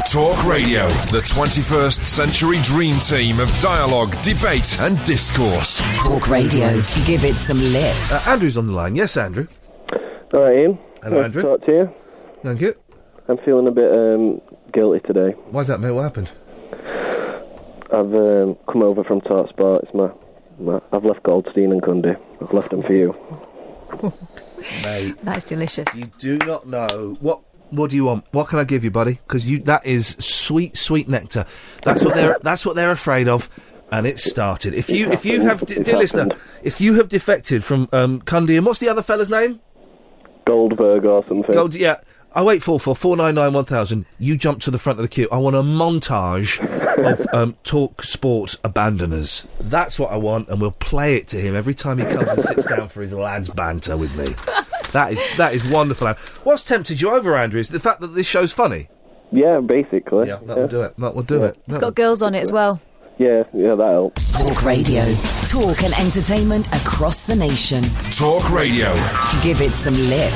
Talk Radio, the 21st century dream team of dialogue, debate and discourse. Talk Radio, give it some lip. Andrew's on the line. Yes, Andrew. All right, Ian. Hello, nice Andrew. to talk to you. Thank you. I'm feeling a bit guilty today. Why's that, mate? What happened? I've come over from TalkSport. It's I've left Goldstein and Cundy. I've left them for you. Mate, that's delicious. You do not know what do you want? What can I give you, buddy? Because that is sweet, sweet nectar. That's what they're afraid of, and it's started. If you have, dear listener, if you have defected from Cundy, and what's the other fella's name? Goldberg or something. Yeah. 0844 499 1000. You jump to the front of the queue. I want a montage of Talk Sport abandoners. That's what I want, and we'll play it to him every time he comes and sits down for his lads banter with me. That is wonderful. What's tempted you over, Andrew, is the fact that this show's funny. Yeah, basically. Yeah, that will do it. That will do it. It's got girls on it as well. Yeah, that helps. Talk Radio. Talk and entertainment across the nation. Talk Radio. Give it some lip.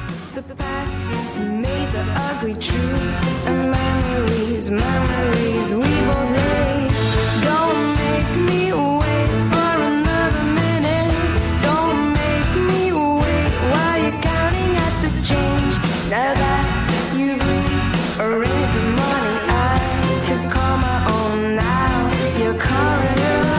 Ugly truths and memories we both hate. Don't make me wait for another minute. Don't make me wait while you're counting at the change. Now that you've rearranged the money, I could call my own. Now you're calling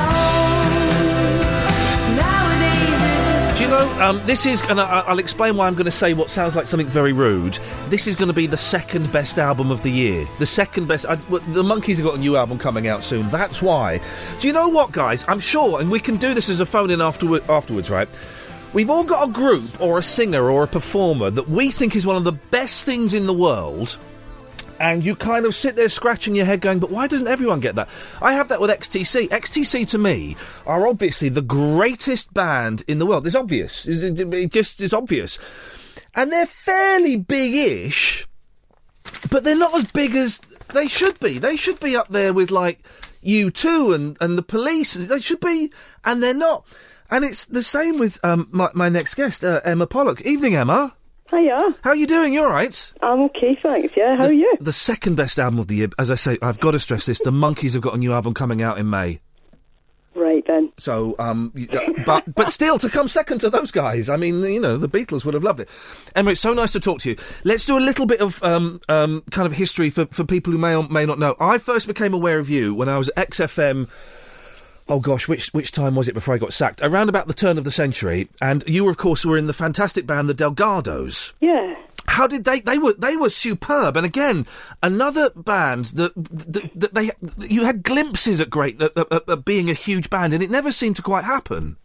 your own. Nowadays you're just... Do you know, this is, and I'll explain why I'm going to say what sounds like something very rude. This is going to be the second best album of the year. The second best. The Monkees have got a new album coming out soon. That's why. Do you know what, guys? I'm sure, and we can do this as a phone-in afterwards, right? We've all got a group or a singer or a performer that we think is one of the best things in the world. And you kind of sit there scratching your head going, but why doesn't everyone get that? I have that with XTC. XTC, to me, are obviously the greatest band in the world. It's obvious. It's obvious. And they're fairly big-ish, but they're not as big as they should be. They should be up there with, like, U2 and the Police. They should be, and they're not. And it's the same with my next guest, Emma Pollock. Evening, Emma. Hiya. How are you doing? You all right? I'm okay, thanks. Yeah, how are you? The second best album of the year. As I say, I've got to stress this. The Monkees have got a new album coming out in May. Right, then. So, but still, to come second to those guys, I mean, you know, the Beatles would have loved it. Emma, it's so nice to talk to you. Let's do a little bit of kind of history for people who may or may not know. I first became aware of you when I was at XFM. Oh gosh, which time was it before I got sacked? Around about the turn of the century, and you, of course, were in the fantastic band the Delgados. Yeah. How did they were superb, and again, another band that you had glimpses at being a huge band, and it never seemed to quite happen.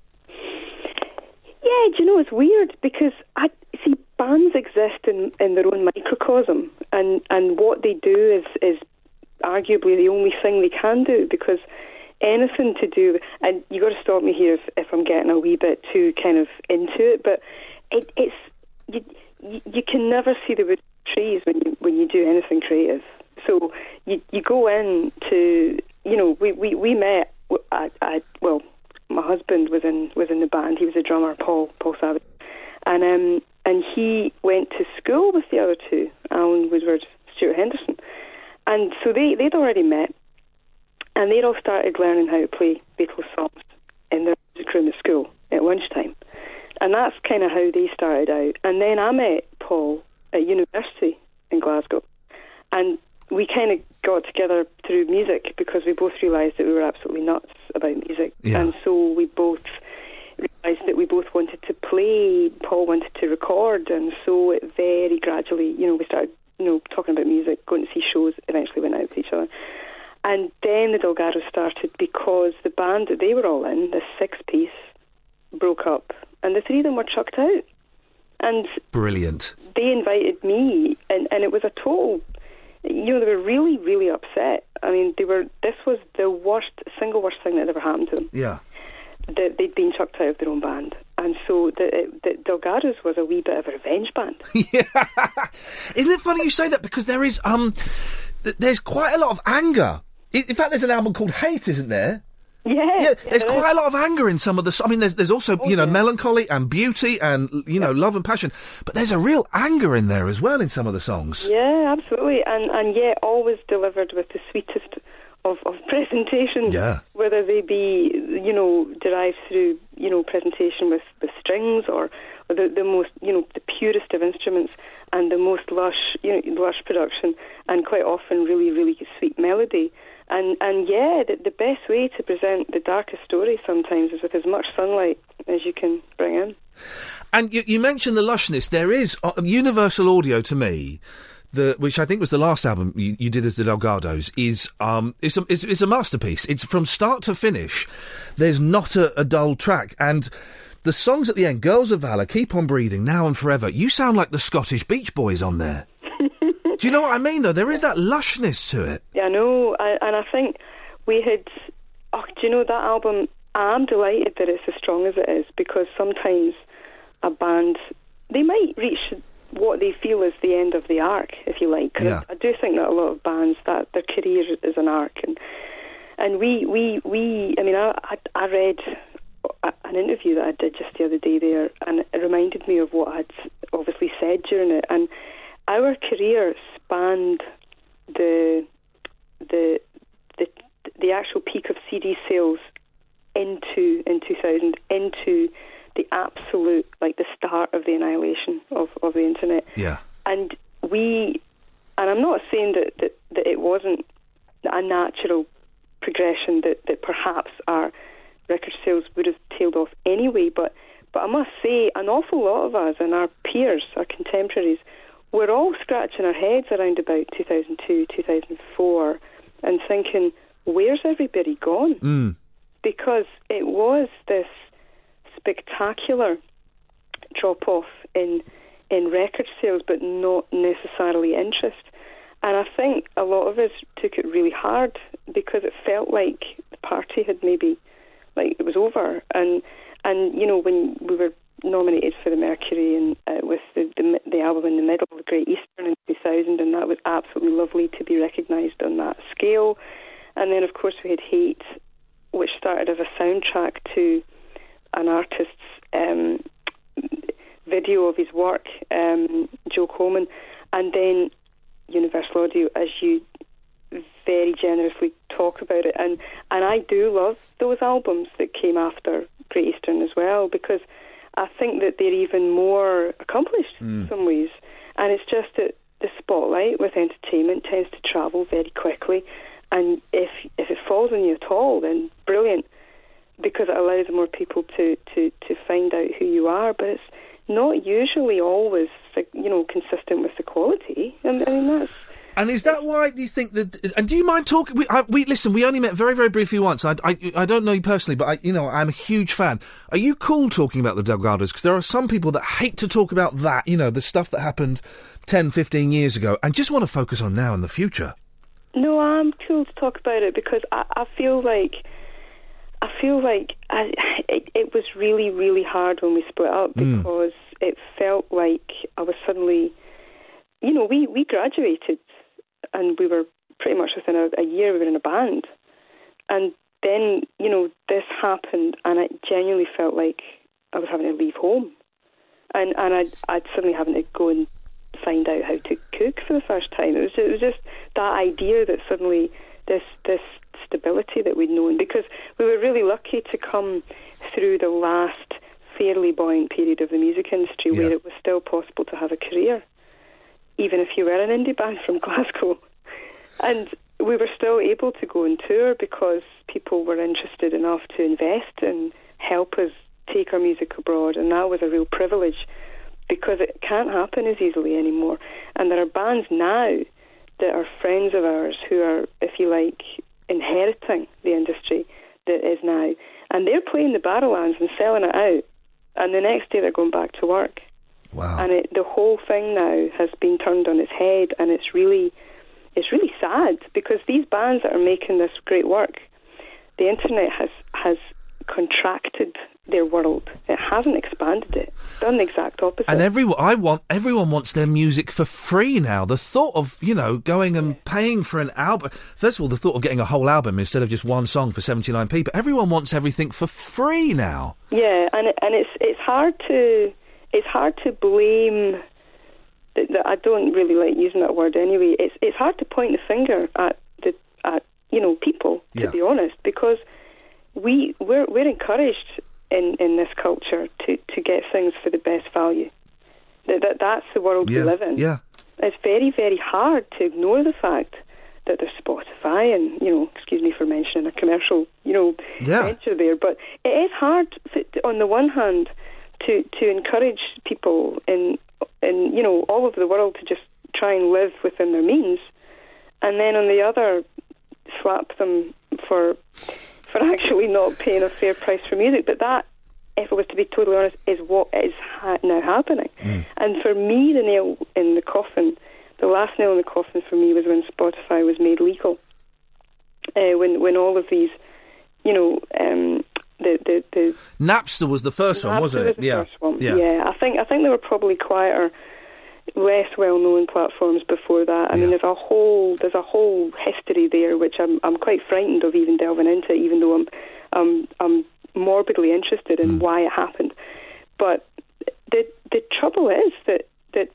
Yeah, do you know, it's weird because bands exist in their own microcosm, and what they do is arguably the only thing they can do, because anything to do, and you got to stop me here if I'm getting a wee bit too kind of into it, but it's you can never see the wood trees when you do anything creative. So you go in to, you know, we met. Well, my husband was in the band. He was a drummer, Paul Savage, and he went to school with the other two, Alan Woodward, Stuart Henderson, and so they'd already met. And they'd all started learning how to play Beatles songs in their music room at school at lunchtime. And that's kind of how they started out. And then I met Paul at university in Glasgow. And we kind of got together through music because we both realised that we were absolutely nuts about music. Yeah. And so we both realised that we both wanted to play. Paul wanted to record. And so it very gradually, you know, we started, you know, talking about music, going to see shows, eventually went out with each other. And then the Delgados started because the band that they were all in, the six-piece, broke up. And the three of them were chucked out. And brilliant. They invited me, and it was a total... You know, they were really, really upset. I mean, this was the single worst thing that ever happened to them. Yeah. That they'd been chucked out of their own band. And so the Delgados was a wee bit of a revenge band. Yeah. Isn't it funny you say that? Because there is... there's quite a lot of anger. In fact, there's an album called Hate, isn't there? Yeah, there's quite a lot of anger in some of the. I mean, there's also melancholy and beauty and love and passion, but there's a real anger in there as well in some of the songs. Yeah, absolutely, and yet always delivered with the sweetest of presentations. Yeah. Whether they be derived through presentation with strings or the most the purest of instruments and the most lush production, and quite often really really sweet melody. And the best way to present the darkest story sometimes is with as much sunlight as you can bring in. And you mentioned the lushness. There is Universal Audio to me, which I think was the last album you did as the Delgados, is a masterpiece. It's from start to finish. There's not a dull track, and the songs at the end, Girls of Valour, Keep on Breathing, Now and Forever. You sound like the Scottish Beach Boys on there. Do you know what I mean, though? There is that lushness to it. Yeah, I know, and I think we had... Oh, do you know, that album, I'm delighted that it's as strong as it is, because sometimes a band, they might reach what they feel is the end of the arc, if you like. Yeah. I do think that a lot of bands, that their career is an arc. And we I mean, I read an interview that I did just the other day there, and it reminded me of what I'd obviously said during it, and our career spanned the actual peak of CD sales in 2000 into the absolute, like, the start of the annihilation of the internet. Yeah. And I'm not saying that it wasn't a natural progression, that perhaps our record sales would have tailed off anyway, but I must say an awful lot of us and our peers, our contemporaries, we're all scratching our heads around about 2002, 2004 and thinking, where's everybody gone? Mm. Because it was this spectacular drop-off in record sales, but not necessarily interest. And I think a lot of us took it really hard because it felt like the party had maybe, like, it was over. And when we were nominated for the Mercury and with the album in the middle of Great Eastern in 2000, and that was absolutely lovely to be recognised on that scale. And then, of course, we had Hate, which started as a soundtrack to an artist's video of his work, Joe Coleman, and then Universal Audio, as you very generously talk about it. And I do love those albums that came after Great Eastern as well, because I think that they're even more accomplished in some ways. And it's just that the spotlight with entertainment tends to travel very quickly. And if it falls on you at all, then brilliant, because it allows more people to find out who you are. But it's not usually always, consistent with the quality. I mean, that's... And is that why, do you think that... And do you mind talking... Listen, we only met very, very briefly once. I don't know you personally, but I'm a huge fan. Are you cool talking about the Delgados? Because there are some people that hate to talk about that, the stuff that happened 10, 15 years ago, and just want to focus on now and the future. No, I'm cool to talk about it because I feel like it was really, really hard when we split up because it felt like I was suddenly... we graduated and we were pretty much within a year we were in a band. And then, this happened and it genuinely felt like I was having to leave home. And I'd suddenly having to go and find out how to cook for the first time. It was just that idea that suddenly this stability that we'd known, because we were really lucky to come through the last fairly buoyant period of the music industry where it was still possible to have a career, even if you were an indie band from Glasgow. And we were still able to go and tour because people were interested enough to invest and help us take our music abroad, and that was a real privilege because it can't happen as easily anymore. And there are bands now that are friends of ours who are, if you like, inheriting the industry that is now. And they're playing the Barrowlands and selling it out, and the next day they're going back to work. Wow. And the whole thing now has been turned on its head, and it's really sad because these bands that are making this great work, the internet has contracted their world. It hasn't expanded it. It's done the exact opposite. And everyone wants their music for free now. The thought of, going and paying for an album. First of all, the thought of getting a whole album instead of just one song for 79p. But everyone wants everything for free now. Yeah, and it's hard to blame. I don't really like using that word anyway. It's hard to point the finger at people, to be honest, because we're encouraged in this culture to get things for the best value. That's the world we live in. Yeah. It's very, very hard to ignore the fact that there's Spotify and, excuse me for mentioning a commercial, venture there, but it is hard on the one hand to encourage people in all over the world to just try and live within their means, and then on the other slap them for actually not paying a fair price for music. But that, if I was to be totally honest, is what is now happening. And for me, the nail in the coffin, the last nail in the coffin for me was when Spotify was made legal. When all of these, the Napster was the first one, wasn't it? The first one. Yeah. I think there were probably quieter, less well-known platforms before that. I mean, there's a whole history there, which I'm quite frightened of even delving into, even though I'm morbidly interested in why it happened. But the trouble is that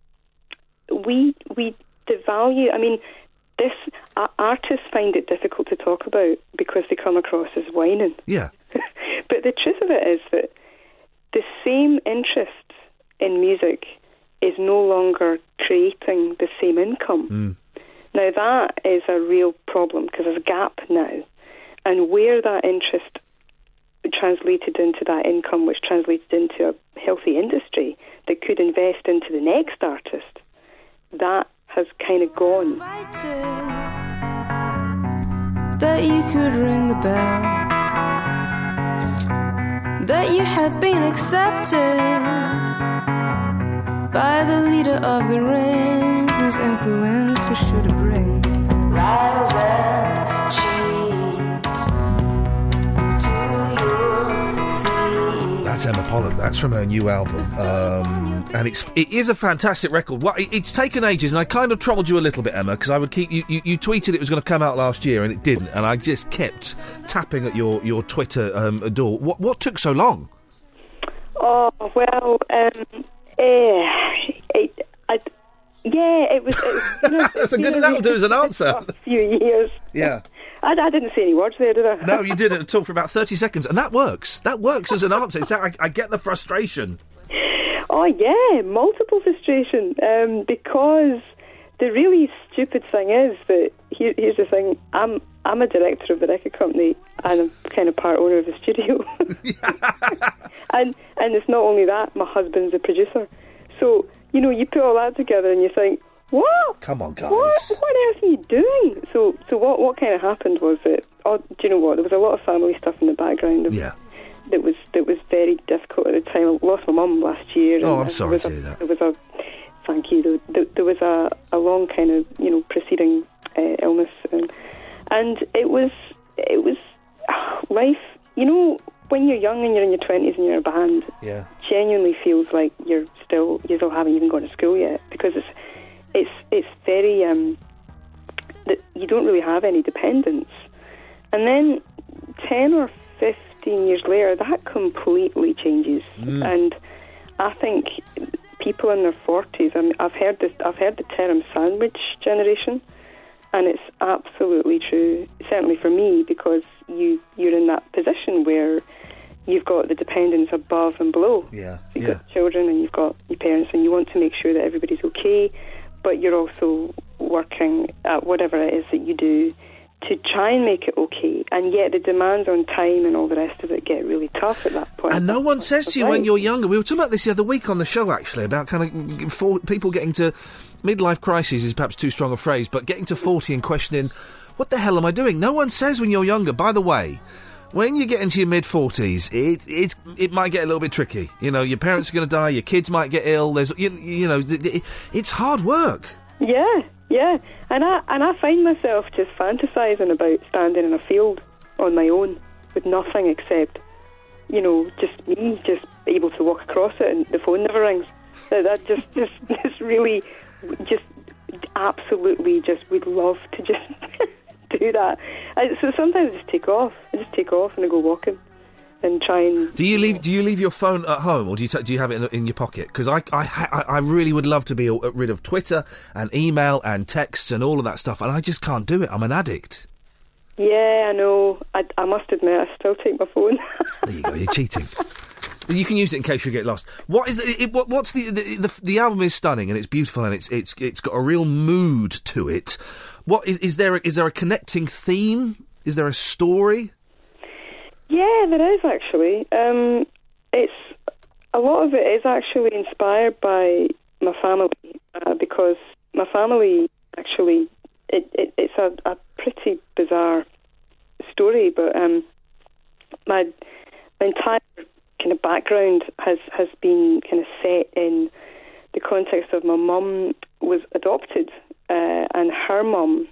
we devalue. I mean, artists find it difficult to talk about because they come across as whining. Yeah. But the truth of it is that the same interest in music is no longer creating the same income. Now that is a real problem because there's a gap now, and where that interest translated into that income, which translated into a healthy industry that could invest into the next artist, that has kind of gone. That you could ring the bell, that you had been accepted by the leader of the ring, whose influence was sure to bring lies and cheats to your feet. That's Emma Pollock. That's from her new album, and it is a fantastic record. Well, it's taken ages, and I kind of trolled you a little bit, Emma, because I would keep you tweeted it was going to come out last year, and it didn't, and I just kept tapping at your Twitter door. What took so long? Oh well. It was. That's a good. That'll do as an answer. A few years. Yeah. I didn't say any words there, did I? No, you didn't at all for about 30 seconds, and that works. That works as an answer. I get the frustration. Oh yeah, multiple frustration. Because the really stupid thing is that here's the thing. I'm a director of the record company, and I'm kind of part owner of the studio. and it's not only that. My husband's a producer. So you put all that together, and you think, what? Come on, guys. What on earth are you doing? So what kind of happened was that, do you know what? There was a lot of family stuff in the background. That was very difficult at the time. I lost my mum last year. Oh, I'm sorry to hear that. There was thank you. There was a long kind of preceding illness, and it was life. When you're young and you're in your 20s and you're in a band, genuinely feels like you still haven't even gone to school yet, because it's very that you don't really have any dependence. And then 10 or 15 years later, that completely changes. And I think people in their 40s, I mean, I've heard the term sandwich generation, and it's absolutely true, certainly for me, because you're in that position where you've got the dependence above and below. You've got children and you've got your parents, and you want to make sure that everybody's okay, but you're also working at whatever it is that you do to try and make it okay, and yet the demands on time and all the rest of it get really tough at that point. And no one says to you when you're younger, we were talking about this the other week on the show actually, about kind of people getting to midlife crisis is perhaps too strong a phrase, but getting to 40 and questioning, what the hell am I doing? No one says when you're younger, by the way, when you get into your mid-40s, it might get a little bit tricky. Your parents are going to die, your kids might get ill, there's it's hard work. Yeah, and I find myself just fantasising about standing in a field on my own with nothing except, just me, just able to walk across it and the phone never rings. That just really, just absolutely just would love to just do that. So sometimes I just take off. And I go walking and try and... Do you leave your phone at home, or do you have it in your pocket? Because I really would love to be rid of Twitter and email and texts and all of that stuff, and I just can't do it. I'm an addict. Yeah, I know. I must admit, I still take my phone. There you go. You're cheating. You can use it in case you get lost. What is what's the album is stunning and it's beautiful and it's got a real mood to it. What is there a connecting theme? Is there a story? Yeah, there is actually. It's a lot of it is actually inspired by my family because my family actually it's a pretty bizarre story, but my entire kind of background has been kind of set in the context of my mum was adopted and her mum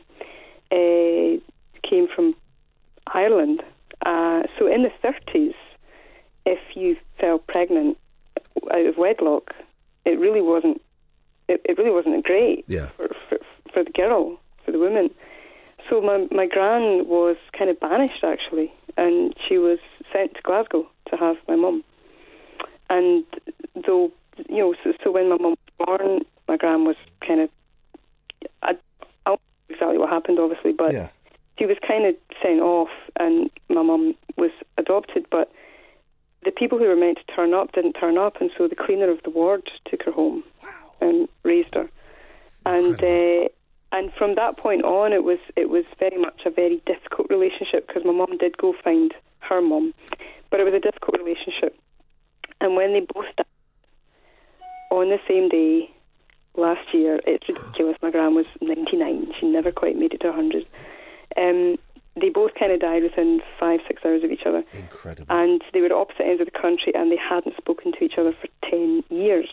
came from Ireland. So in the 30s, if you fell pregnant out of wedlock, it really wasn't great for the girl, for the woman. So my gran was kind of banished actually, and she was sent to Glasgow to have my mum. And though, so when my mum was born, my gran was kind of, I don't know exactly what happened obviously, but she was kind of sent off and my mum was adopted, but the people who were meant to turn up didn't turn up, and so the cleaner of the ward took her home and raised her. And from that point on, it was very much a very difficult relationship because my mum did go find her mum, but it was a difficult relationship. And when they both died on the same day last year, it's ridiculous. My gran was 99; she never quite made it to 100. They both kind of died within 5-6 hours of each other. Incredible. And they were at opposite ends of the country, and they hadn't spoken to each other for 10 years.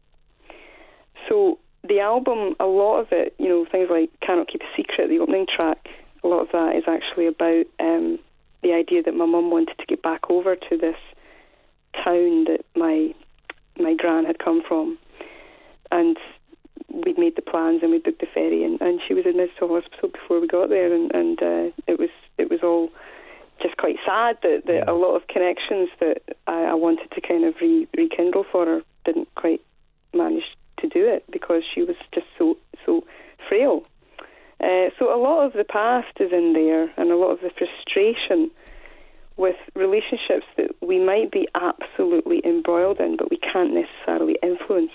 So the album, a lot of it, things like Cannot Keep a Secret, the opening track, a lot of that is actually about the idea that my mum wanted to get back over to this town that my gran had come from. And we'd made the plans and we booked the ferry, and she was admitted to hospital before we got there, and it was all just quite sad that a lot of connections that I wanted to kind of rekindle for her didn't quite manage to do it because she was just so frail. So a lot of the past is in there, and a lot of the frustration with relationships that we might be absolutely embroiled in, but we can't necessarily influence.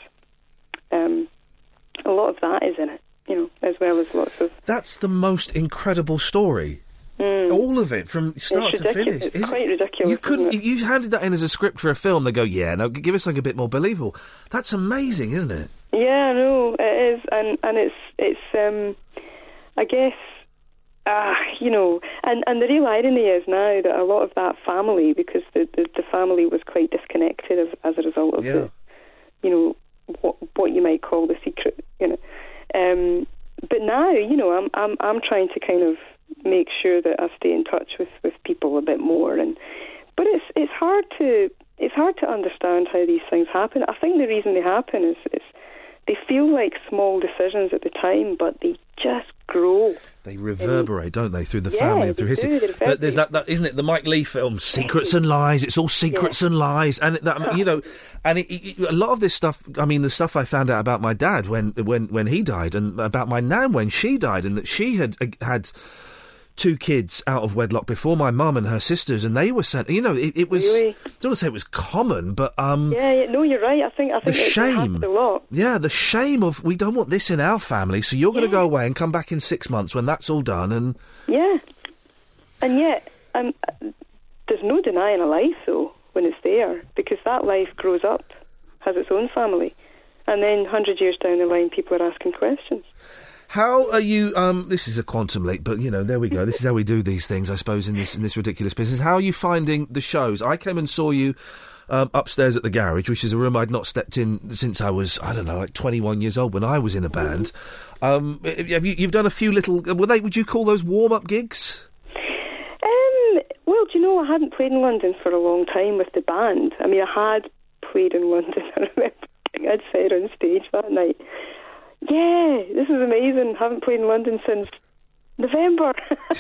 A lot of that is in it, as well as lots of... That's the most incredible story. All of it, from start to finish. It's quite ridiculous. You couldn't. If you handed that in as a script for a film, they go, "Yeah, no, give us something a bit more believable." That's amazing, isn't it? Yeah, no, it is, and it's I guess, and the real irony is now that a lot of that family, because the family was quite disconnected as a result of the, what you might call the secret, But now, I'm trying to kind of make sure that I stay in touch with people a bit more, but it's hard to understand how these things happen. I think the reason they happen is they feel like small decisions at the time, but they just grow. They reverberate, don't they, through the family and through history. But there's that, isn't it, the Mike Leigh film, Secrets and Lies. It's all secrets and lies, and a lot of this stuff. I mean, the stuff I found out about my dad when he died, and about my nan when she died, and that she had 2 kids out of wedlock before my mum and her sisters, and they were sent. It was. Really? I don't want to say it was common, but no, you're right. I think the shame. It a lot. Yeah, the shame of we don't want this in our family, so you're going to go away and come back in 6 months when that's all done, and and yet there's no denying a life though when it's there, because that life grows up, has its own family, and then 100 years down the line, people are asking questions. How are you? This is a quantum leap, but there we go. This is how we do these things, I suppose, in this ridiculous business. How are you finding the shows? I came and saw you upstairs at the garage, which is a room I'd not stepped in since I was, I don't know, like 21 years old when I was in a band. You've done a few little. Would you call those warm-up gigs? Well, do you know, I hadn't played in London for a long time with the band. I mean, I had played in London. I remember I'd said on stage that night, yeah, this is amazing. Haven't played in London since November.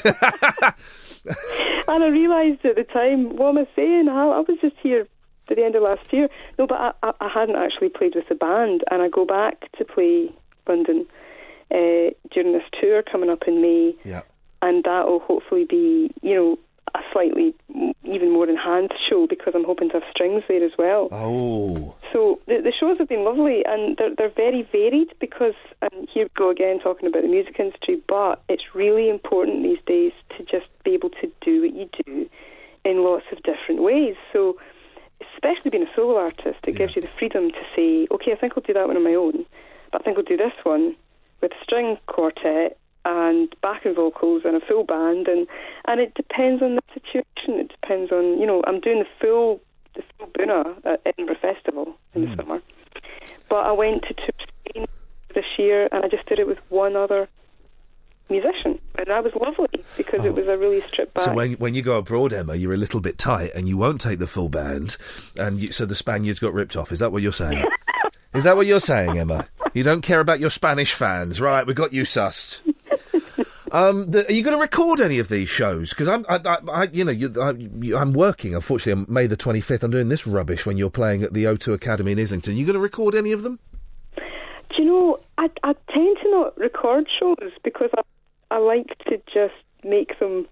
And I realised at the time, what am I saying? I was just here at the end of last year. No, but I hadn't actually played with the band, and I go back to play London during this tour coming up in May. Yeah. And that will hopefully be, you know, a slightly even more enhanced show, because I'm hoping to have strings there as well. Oh. So the shows have been lovely, and they're very varied, because, and here we go again talking about the music industry, but it's really important these days to just be able to do what you do in lots of different ways. So especially being a solo artist, it gives you the freedom to say, okay, I think I'll do that one on my own, but I think I'll do this one with a string quartet and backing vocals and a full band, and it depends on the situation. It depends on, you know, I'm doing the full Buna at Edinburgh Festival in the summer, but I went to tour Spain this year, and I just did it with one other musician, and that was lovely, because it was a really stripped back. So when you go abroad, Emma, you're a little bit tight, and you won't take the full band, and so the Spaniards got ripped off. Is that what you're saying? Is that what you're saying, Emma? You don't care about your Spanish fans, right? We got you sussed. Are you going to record any of these shows? Because I'm working. Unfortunately, on May the 25th. I'm doing this rubbish when you're playing at the O2 Academy in Islington. Are you going to record any of them? Do you know, I tend to not record shows, because I like to just make them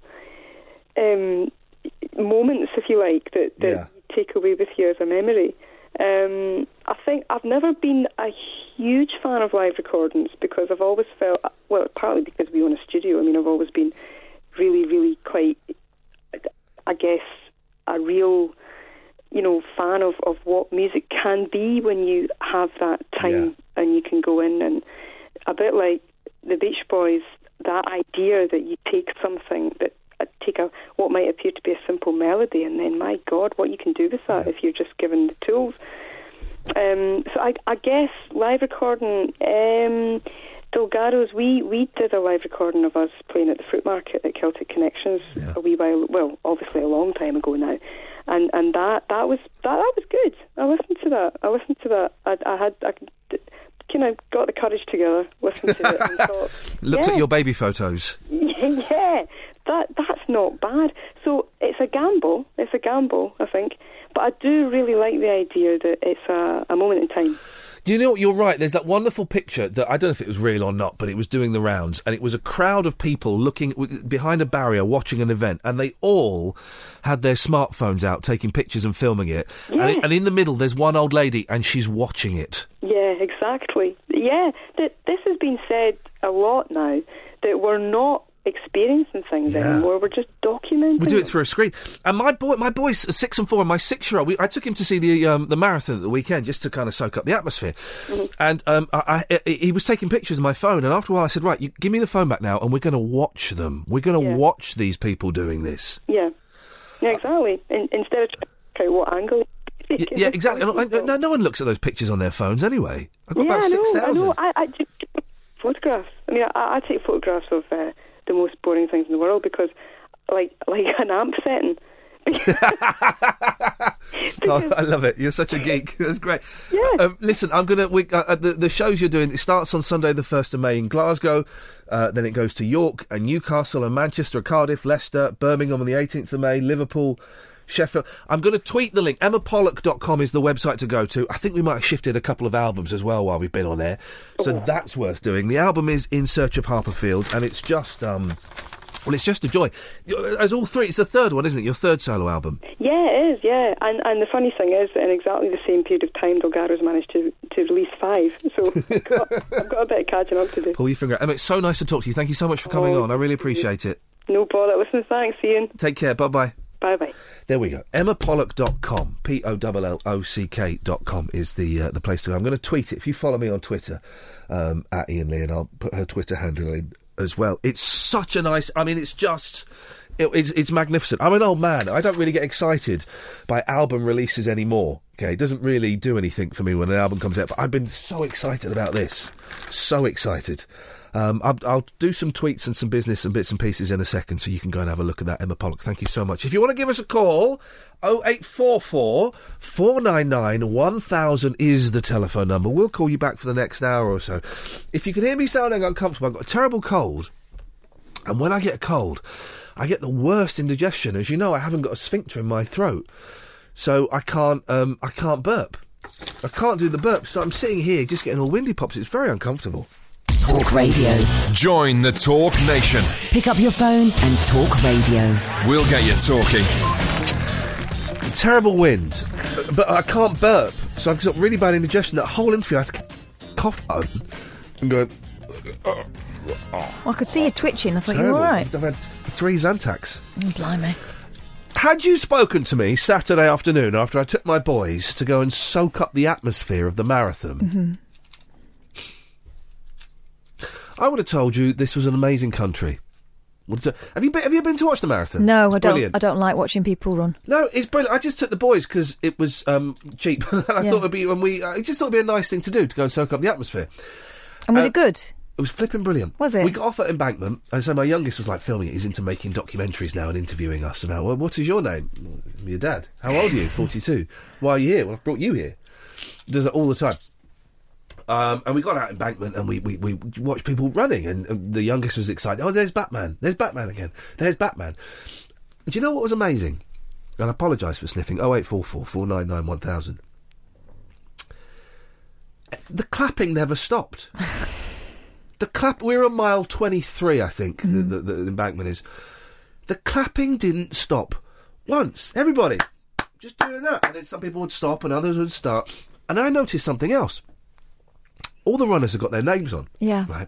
moments, if you like, that you take away with you as a memory. I think I've never been a huge fan of live recordings, because I've always felt, well, partly because we own a studio. I mean, I've always been really, really quite, I guess, a real, you know, fan of what music can be when you have that time and you can go in, and a bit like the Beach Boys, that idea that you take something that what might appear to be a simple melody, and then, my God, what you can do with that if you're just given the tools. So I guess live recording, Delgados, we did a live recording of us playing at the Fruit Market at Celtic Connections a wee while, well, obviously a long time ago now, and that was good. I listened to that. I kind of got the courage together, listened to it, and thought, looked at your baby photos. Yeah. That's not bad. So it's a gamble, I think. But I do really like the idea that it's a moment in time. Do you know what? You're right. There's that wonderful picture that I don't know if it was real or not, but it was doing the rounds, and it was a crowd of people looking behind a barrier watching an event, and they all had their smartphones out taking pictures and filming it. Yeah. And in the middle there's one old lady, and she's watching it. Yeah, exactly. Yeah, this has been said a lot now, that we're not experiencing things anymore. We're just documenting. We do it through a screen. And my boy's 6 and 4, and my 6-year-old. I took him to see the marathon at the weekend just to kind of soak up the atmosphere. And he was taking pictures of my phone. And after a while, I said, "Right, you give me the phone back now, and we're going to watch them. We're going to watch these people doing this." Yeah, exactly. Instead of trying what angle. Yeah, exactly. No one looks at those pictures on their phones anyway. I've got about 6,000. I know. I just photographs. I mean, I take photographs of the most boring things in the world, because, like an amp setting. Oh, I love it. You're such a geek. That's great. Yeah. Listen, I'm gonna. The shows you're doing. It starts on Sunday, the 1st of May in Glasgow. Then it goes to York and Newcastle and Manchester, Cardiff, Leicester, Birmingham on the 18th of May, Liverpool, Sheffield. I'm going to tweet the link. EmmaPollock.com is the website to go to. I think we might have shifted a couple of albums as well while we've been on air, so that's worth doing. The album is In Search of Harperfield, and it's just it's just a joy. As all three, it's the third one, isn't it? Your third solo album. Yeah, it is. Yeah, and the funny thing is that in exactly the same period of time, Delgado's managed to release 5. So I've got a bit of catching up to do. Pull your finger out. Emma, it's so nice to talk to you. Thank you so much for coming on. I really appreciate it. No bother. Listen, thanks, Ian. Take care. Bye-bye. Bye-bye. There we go. EmmaPollock.com, POLLOCK.com is the place to go. I'm going to tweet it. If you follow me on Twitter, at Ian Lee, and I'll put her Twitter handle in as well. It's such a nice... I mean, it's just... It's magnificent. I'm an old man. I don't really get excited by album releases anymore. Okay, it doesn't really do anything for me when an album comes out, but I've been so excited about this. So excited. I'll do some tweets and some business and bits and pieces in a second, so you can go and have a look at that, Emma Pollock. Thank you so much. If you want to give us a call, 0844 499 1000 is the telephone number. We'll call you back for the next hour or so. If you can hear me sounding uncomfortable, I've got a terrible cold. And when I get a cold, I get the worst indigestion. As you know, I haven't got a sphincter in my throat, so I can't burp. I can't do the burp, so I'm sitting here just getting all windy pops. It's very uncomfortable. Talk Radio. Join the Talk Nation. Pick up your phone and talk radio. We'll get you talking. Terrible wind, but I can't burp, so I've got really bad indigestion. That whole interview I had to cough and go. Well, I could see you twitching. I thought you Terrible. were all right. I've had 3 Zantacs. Blimey. Had you spoken to me Saturday afternoon after I took my boys to go and soak up the atmosphere of the marathon, I would have told you this was an amazing country. Have you been to watch the marathon? No, It's I don't. brilliant. I don't like watching people run. No, it's brilliant. I just took the boys because it was cheap, and I thought it'd be I just thought it'd be a nice thing to do to go and soak up the atmosphere. And was it good? It was flipping brilliant. Was it? We got off at Embankment, and so my youngest was like filming it. He's into making documentaries now and interviewing us about, well, what is your name? Well, your dad. How old are you? 42. Why are you here? Well, I've brought you here. Does it all the time. And we got out Embankment and we watched people running, and the youngest was excited. Oh, there's Batman. There's Batman again. There's Batman. And do you know what was amazing? And I apologise for sniffing. 0844 499 1000. The clapping never stopped. We're on mile 23, I think, the Embankment is. The clapping didn't stop once. Everybody just doing that. And then some people would stop and others would start. And I noticed something else. All the runners have got their names on. Yeah. Right.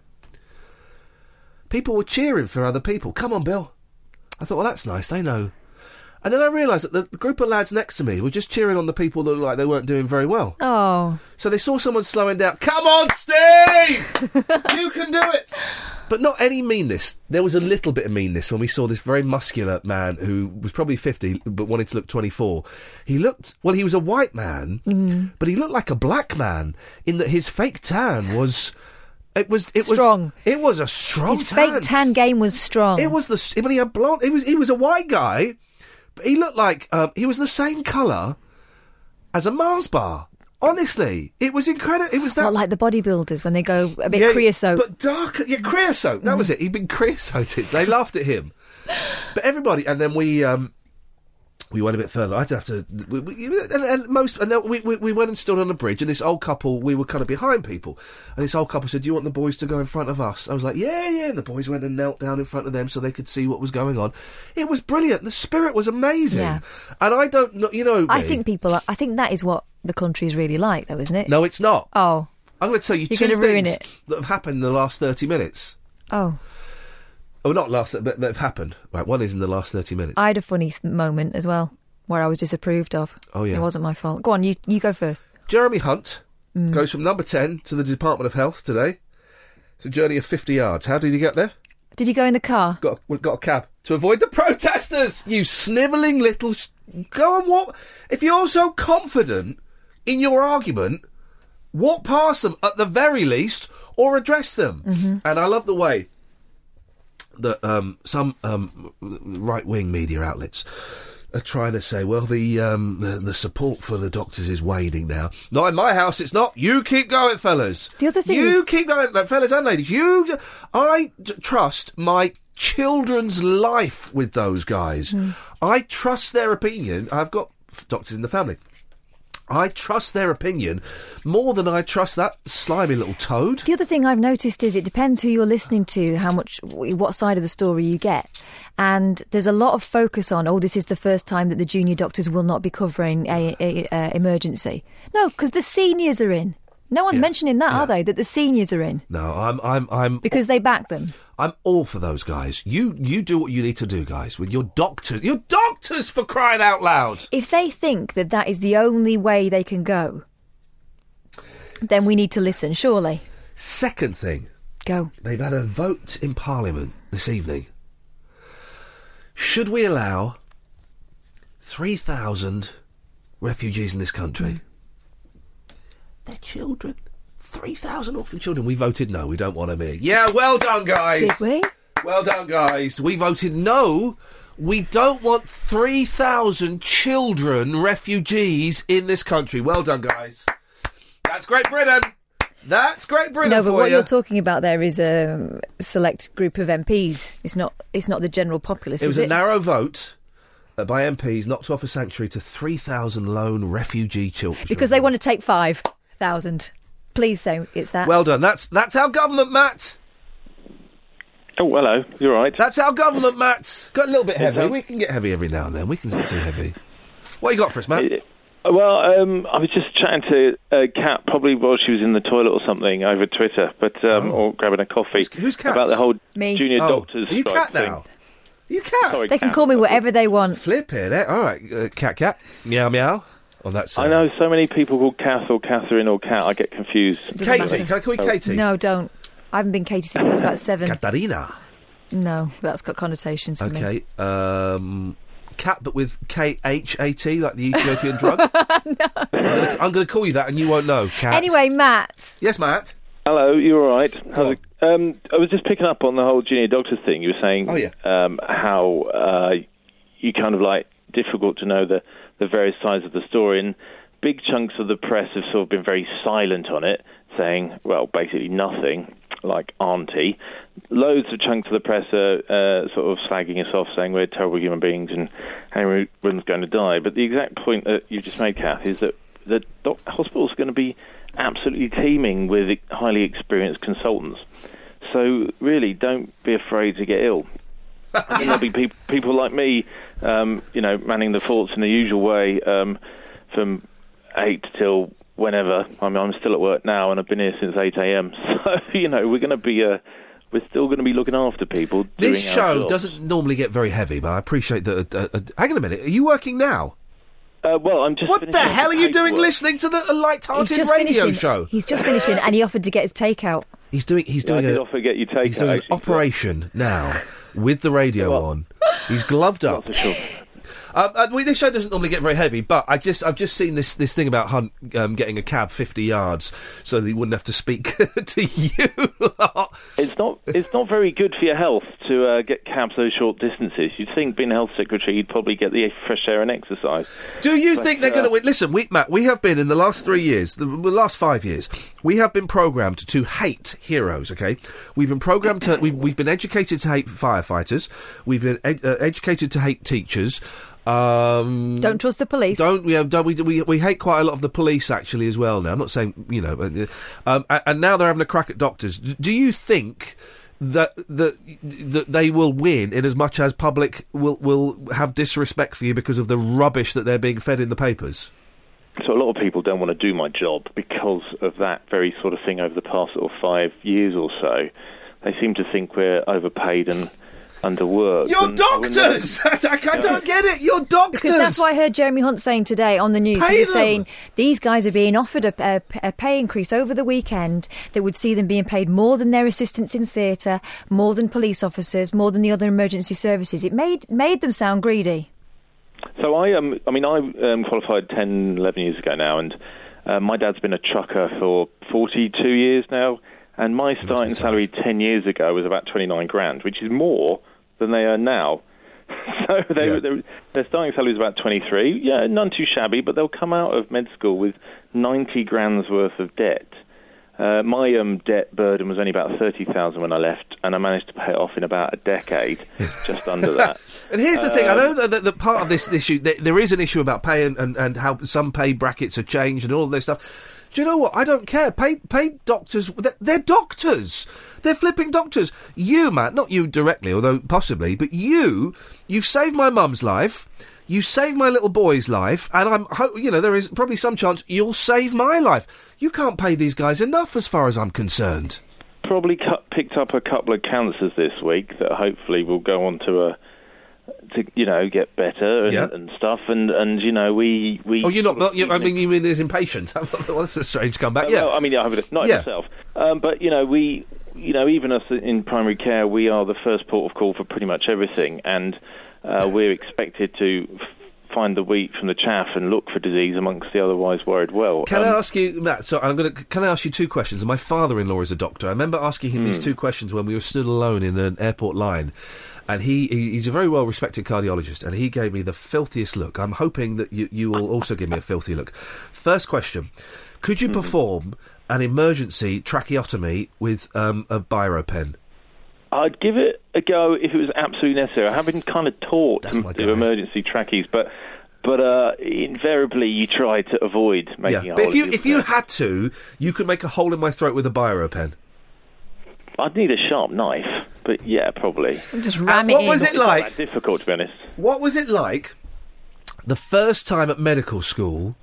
People were cheering for other people. Come on, Bill. I thought, well, that's nice. They know. And then I realised that the group of lads next to me were just cheering on the people that looked like they weren't doing very well. Oh. So they saw someone slowing down. Come on, Steve! You can do it! But not any meanness. There was a little bit of meanness when we saw this very muscular man who was probably 50 but wanted to look 24. He was a white man, but he looked like a black man in that his fake tan was... It was strong. It was a strong His tan. fake tan game was strong. It was but he had blonde. He was a white guy, but he looked like he was the same colour as a Mars bar. Honestly, it was incredible. It was that Not like the bodybuilders when they go a bit creosote. but darker. Yeah, creosote. That was it. He'd been creosoted. They laughed at him. But everybody, and then we went a bit further. I'd have to, we went and stood on the bridge, and this old couple, we were kind of behind people, and this old couple said, "Do you want the boys to go in front of us?" I was like, "Yeah." And the boys went and knelt down in front of them so they could see what was going on. It was brilliant. The spirit was amazing. Yeah. And I don't know, you know. I think that is what the country's really like, though, isn't it? No, it's not. Oh. I'm going to tell you You're two gonna ruin things it. that have happened in the last 30 minutes. Oh. Oh, not last, but that have happened. Right, one is in the last 30 minutes. I had a funny moment as well, where I was disapproved of. Oh, yeah. It wasn't my fault. Go on, you go first. Jeremy Hunt goes from number 10 to the Department of Health today. It's a journey of 50 yards. How did he get there? Did you go in the car? Got a cab. To avoid the protesters! You snivelling little... Go and walk... If you're so confident in your argument, walk past them at the very least, or address them. Mm-hmm. And I love the way that some right-wing media outlets are trying to say, well, the support for the doctors is waning now. Not in my house, it's not. You keep going, fellas. The other thing you keep going, fellas and ladies. I trust my children's life with those guys. I trust their opinion. I've got doctors in the family. I trust their opinion more than I trust that slimy little toad. The other thing I've noticed is it depends who you're listening to, what side of the story you get. And there's a lot of focus on, this is the first time that the junior doctors will not be covering a emergency. No, because the seniors are in. No one's mentioning that, are they? That the seniors are in. No, I'm because they back them. I'm all for those guys. You do what you need to do, guys, with your doctors. Your doctors, for crying out loud! If they think that is the only way they can go, then we need to listen, surely. Second thing. Go. They've had a vote in Parliament this evening. Should we allow 3,000 refugees in this country? They're children. 3,000 orphan children. We voted no. We don't want them here. Yeah, well done, guys. Did we? Well done, guys. We voted no. We don't want 3,000 children refugees in this country. Well done, guys. That's Great Britain. That's Great Britain No, but for what you. you're talking about there is a select group of MPs. It's not the general populace, It was is a narrow vote by MPs not to offer sanctuary to 3,000 lone refugee children. Because they want to take 5,000. Please say it's that. Well done. That's our government, Matt. Oh, hello. You're right. That's our government, Matt. Got a little bit heavy. Okay. We can get heavy every now and then. We can do heavy. What you got for us, Matt? Well, I was just chatting to Kat, probably while she was in the toilet or something, over Twitter, but or grabbing a coffee. Who's Kat? About the whole Me. junior doctors Are you strike Cat thing. now? You Cat? Sorry, They can Kat. call me whatever they want. Flipping it. All right, Cat. Meow, meow. On that side. I know so many people called Kath or Catherine or Kat, I get confused. Doesn't Katie. matter. Can I call you Katie? No, don't. I haven't been Katie since I was about 7. Katarina. No, that's got connotations for me. Okay. Cat, but with K-H-A-T, like the Ethiopian drug. No. I'm going to call you that and you won't know, Cat. Anyway, Matt. Yes, Matt? Hello, you all right? Go I was just picking up on the whole junior doctors thing. You were saying how you kind of like difficult to know the various sides of the story, and big chunks of the press have sort of been very silent on it, saying, well, basically nothing, like Auntie. Loads of chunks of the press are sort of slagging us off, saying we're terrible human beings and everyone's going to die. But the exact point that you just made, Kath, is that the hospital's going to be absolutely teeming with highly experienced consultants. So really, don't be afraid to get ill. And then there'll be people like me, manning the forts in the usual way from 8 till whenever. I mean, I'm still at work now, and I've been here since 8 a.m. So, we're going to be... we're still going to be looking after people. This doing our show jobs. doesn't normally get very heavy, but I appreciate that... hang on a minute. Are you working now? Well, I'm just... What the finishing hell are you doing paperwork. listening to the light-hearted radio show? He's just finishing, and he offered to get his takeout. He's doing I did offer to get you takeout. he's doing an actually, operation now with the radio Well, on. He's gloved not up. for sure. This show doesn't normally get very heavy, but I've just seen this thing about Hunt getting a cab 50 yards so that he wouldn't have to speak to you lot. It's not very good for your health to get cabs those short distances. You'd think, being health secretary, you'd probably get the fresh air and exercise. Do you think they're going to win? Listen, Matt, we have been in the last 3 years, the last 5 years, we have been programmed to hate heroes. Okay, we've been programmed to, we've been educated to hate firefighters. We've been educated to hate teachers. Don't trust the police. We hate quite a lot of the police actually as well now. I'm not saying and now they're having a crack at doctors. Do you think that they will win in as much as public will have disrespect for you because of the rubbish that they're being fed in the papers? So a lot of people don't want to do my job because of that very sort of thing over the past sort of 5 years or so. They seem to think we're overpaid and underworked. You're and doctors! I don't get it. You're doctors! Because that's what I heard Jeremy Hunt saying today on the news. Pay He was them. saying these guys are being offered a pay increase over the weekend that would see them being paid more than their assistants in theatre, more than police officers, more than the other emergency services. It made them sound greedy. So I qualified 10, 11 years ago now, and my dad's been a trucker for 42 years now, and my starting salary 10 years ago was about 29 grand, which is more than they earn now. So their starting salary is about 23. Yeah, none too shabby, but they'll come out of med school with 90 grand's worth of debt. My debt burden was only about 30,000 when I left, and I managed to pay it off in about a decade, just under that. And here's the thing, I know that part of this issue, there is an issue about pay and how some pay brackets are changed and all of this stuff. Do you know what? I don't care. Paid doctors, they're doctors. They're flipping doctors. You, Matt, not you directly, although possibly, but you've saved my mum's life. You saved my little boy's life, and there is probably some chance you'll save my life. You can't pay these guys enough, as far as I'm concerned. Probably picked up a couple of cancers this week that hopefully will go on to get better and stuff. And we. Oh, you're not. You mean as impatient? Well, that's a strange comeback. Yeah. Well, I mean, not myself. But we. Even us in primary care, we are the first port of call for pretty much everything, and we're expected to find the wheat from the chaff and look for disease amongst the otherwise worried well. Can I ask you, Matt? So can I ask you two questions? My father-in-law is a doctor. I remember asking him these two questions when we were stood alone in an airport line, and he's a very well-respected cardiologist, and he gave me the filthiest look. I'm hoping that you will also give me a filthy look. First question: could you perform an emergency tracheotomy with a biro pen? I'd give it a go if it was absolutely necessary. I have been kind of taught to do emergency trachees, but invariably you try to avoid making a hole. But if you had to, you could make a hole in my throat with a biro pen. I'd need a sharp knife, but yeah, probably. Just ram it in. What was it like? It's not that difficult, to be honest. What was it like the first time at medical school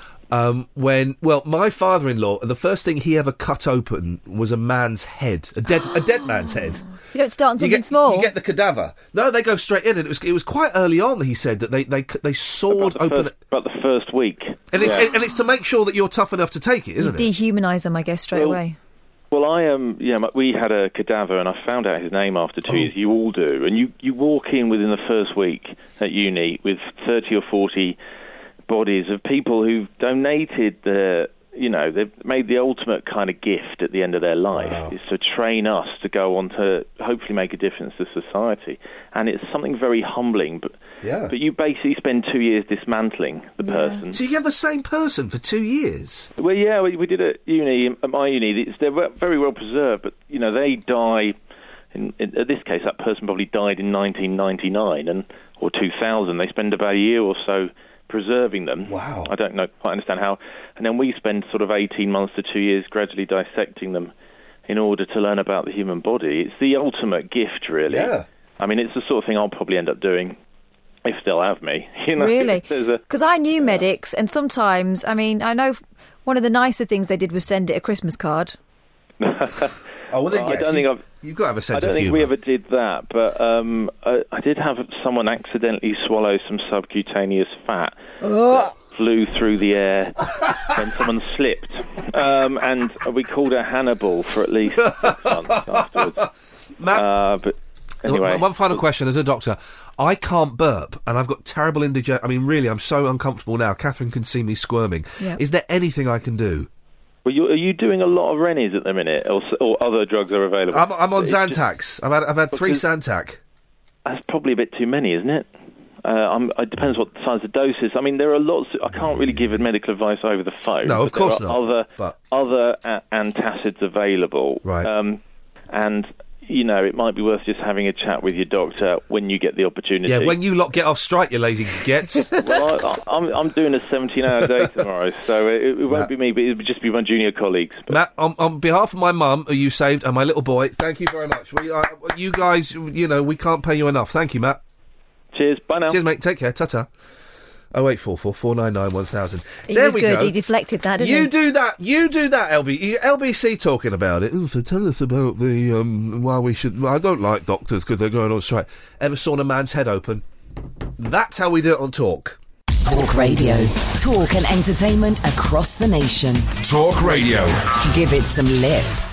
when my father-in-law, the first thing he ever cut open was a man's head, a dead man's head. You don't start on something small. You get the cadaver. No, they go straight in, and it was quite early on. He said that they sawed open about the first week, and it's to make sure that you're tough enough to take it, isn't it? Dehumanise them, I guess, straight away. Well, we had a cadaver, and I found out his name after 2 years. You all do, and you walk in within the first week at uni with 30 or 40 bodies of people who've donated they've made the ultimate kind of gift at the end of their life, is to train us to go on to hopefully make a difference to society. And it's something very humbling, but you basically spend 2 years dismantling the person. So you have the same person for 2 years? Well, yeah, we did at my uni. They're very well preserved, but, they die. In this case, that person probably died in 1999 or 2000. They spend about a year or so preserving them. Wow. I don't quite understand how. And then we spend sort of 18 months to 2 years gradually dissecting them in order to learn about the human body. It's the ultimate gift, really. Yeah. I mean, it's the sort of thing I'll probably end up doing if they'll have me. Really? Because I knew medics, and sometimes, I know one of the nicer things they did was send it a Christmas card. Oh, well, I don't think you've got to have a sense of humour. I don't think we ever did that, but I did have someone accidentally swallow some subcutaneous fat that flew through the air when someone slipped, and we called her Hannibal for at least 6 months afterwards. Matt, but anyway, one final question as a doctor. I can't burp, and I've got terrible indigestion. I mean, really, I'm so uncomfortable now. Catherine can see me squirming. Yeah. Is there anything I can do? Well, are you doing a lot of Rennies at the minute, or other drugs are available? I'm on Zantac. I've had 3 Zantac. That's probably a bit too many, isn't it? It depends what the size of dose is. I mean, there are lots. I can't really give medical advice over the phone. No, of course not. Other antacids available, right? And it might be worth just having a chat with your doctor when you get the opportunity. Yeah, when you lot get off strike, you lazy gets. Well, I'm doing a 17-hour day tomorrow, so it won't be me, but it'll just be my junior colleagues. But. Matt, on behalf of my mum, who you saved, and my little boy, thank you very much. You guys, we can't pay you enough. Thank you, Matt. Cheers, bye now. Cheers, mate, take care, ta-ta. 0844 499 1000. He was good. Go. He deflected that, didn't he? You do that, LBC talking about it. So tell us about the why we should. I don't like doctors because they're going on strike. Ever saw a man's head open? That's how we do it on Talk. Talk Radio. Talk and entertainment across the nation. Talk Radio. Give it some lip.